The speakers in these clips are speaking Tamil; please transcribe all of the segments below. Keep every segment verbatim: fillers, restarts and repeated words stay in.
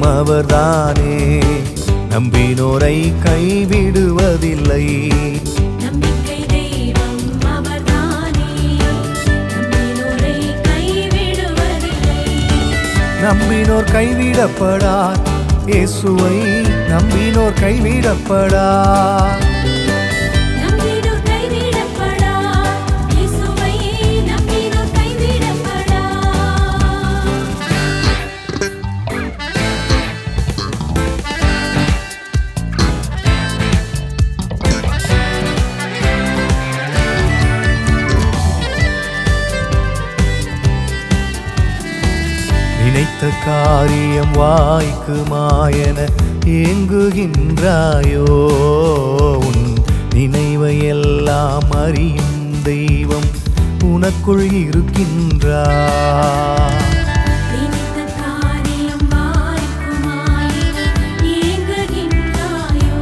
அவர்தானே, நம்பினோரை கைவிடுவதில்லை. நம்பிக்கை தெய்வம் அவர்தானே, நம்பினோரை கைவிடுவதில்லை. நம்பினோர் கைவிடப்படார், இயேசுவை நம்பினோர் கைவிடப்படார். நம்பினோர் கைவிடப்படார், இயேசுவை நம்பினோர் கைவிடப்படார். நினைத்த காரியம் வாய்க்குமாயென ஏங்குகின்றாயோ, உன் நினைவை எல்லாம் அறியும் தெய்வம் உனக்குள் இருக்கின்றார். நினைத்த காரியம் வாய்க்குமாயென ஏங்குகின்றாயோ,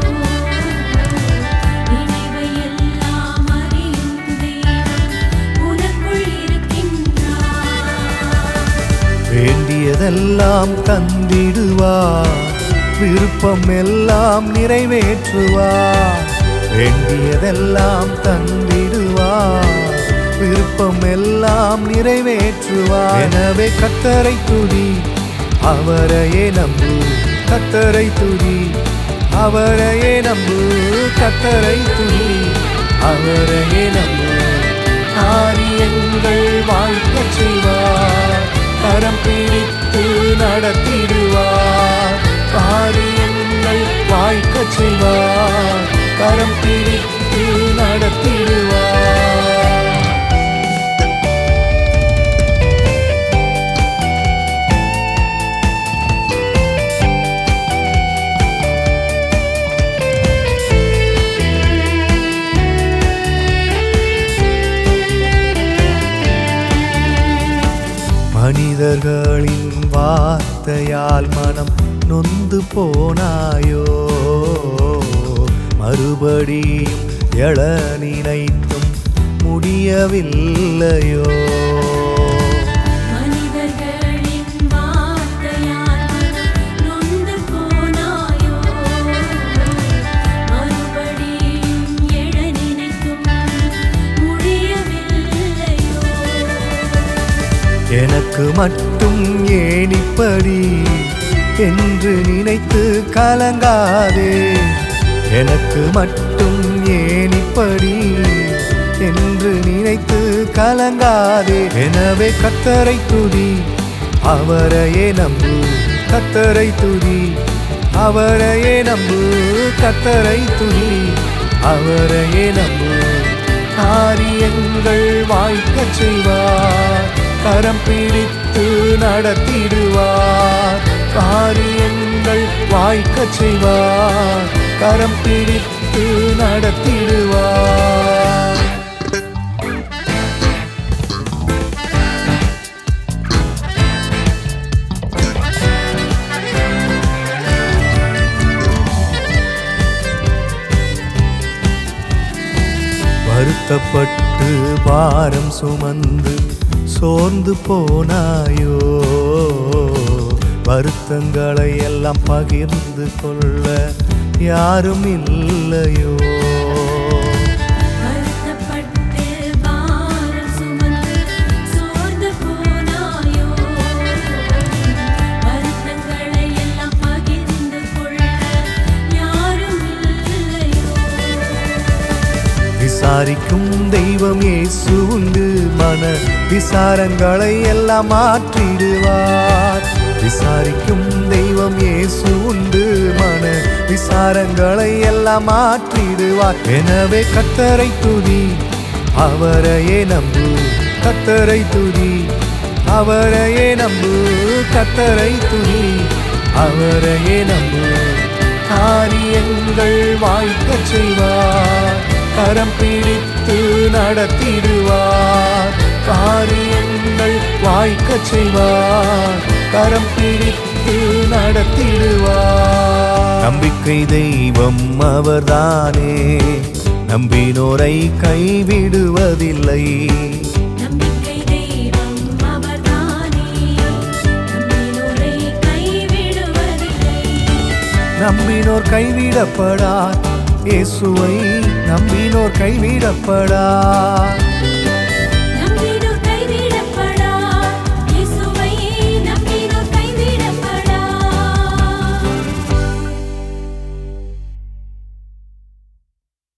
நினைவை எல்லாம் அறியும் தெய்வம் உனக்குள் இருக்கின்றார். வேண்டியதெல்லாம் தந்திடுவார், விருப்பம் எல்லாம் நிறைவேற்றுவார். வேண்டியதெல்லாம் தந்திடுவார், விருப்பம் எல்லாம் நிறைவேற்றுவார். எனவே கர்த்தரை துதி, அவரையே நம்பு. கர்த்தரை துதி, அவரையே நம்பு. கர்த்தரை துதி, அவரையே நம்பு. காரியங்கள் வாய்க்கச் செய்வார், கரம் பிடித்து நடத்திடுவார். காரியங்கள் வாய்க்கச் செய்வார், கரம் பிடித்து நடத்திடுவார். மனிதர்களின் வார்த்தையால் மனம் நொந்து போனாயோ, மறுபடியும் எழ நினைத்தும் முடியவில்லையோ. மனிதர்களின் வார்த்தையால் நொந்து போனாயோ, மறுபடியும் எழ நினைத்தும் முடியவில்லையோ. எனக்கு மட்டும் ஏன் இப்படி என்று நினைத்து கலங்காதே. எனக்கு மட்டும் ஏன் இப்படி என்று நினைத்து கலங்காதே. எனவே கர்த்தரை துதி, அவரையே நம்பு. கர்த்தரை துதி, அவரையே நம்பு. கர்த்தரை துதி, அவரையே நம்பு. காரியங்கள் வாய்க்கச் செய்வார், கரம் பிடித்து நடத்திடுவார். காரியங்கள் வாய்க்கச் செய்வார், கரம் பிடித்து நடத்திடுவார். வருத்தப்பட்டு பாரம் சுமந்து சோர்ந்து போனாயோ, வருத்தங்களை எல்லாம் பகிர்ந்து கொள்ள யாரும் இல்லையோ. வருத்தப்பட்டு பாரம் சுமந்து சோர்ந்து போனாயோ, வருத்தங்களை எல்லாம் பகிர்ந்து கொள்ள யாரும் இல்லையோ. விசாரிக்கும் தெய்வம் இயேசு உண்டு, மன விசாரங்களை எல்லாம் மாற்றிடுவார். விசாரிக்கும் தெய்வம் இயேசு உண்டு, மன விசாரங்களை எல்லாம் மாற்றிடுவார். எனவே கர்த்தரை துதி, அவரையே நம்பு. கர்த்தரை துதி, அவரையே நம்பு. கர்த்தரை துதி, அவரையே நம்பு. காரியங்கள் வாய்க்கச் செய்வார், கரம் பிடித்து நடத்திடுவார். காரியங்கள் வாய்க்கச் செய்வார், கரம் பிடித்து நடத்திடுவார். நம்பிக்கை தெய்வம் அவர்தானே, நம்பினோரை கைவிடுவதில்லை. நம்பிக்கை தெய்வம் அவர்தானே, நம்பினோரை கைவிடுவதில்லை. நம்பினோர் கைவிடப்படார், இயேசுவை நம்பினோர் கைவிடப்படார்.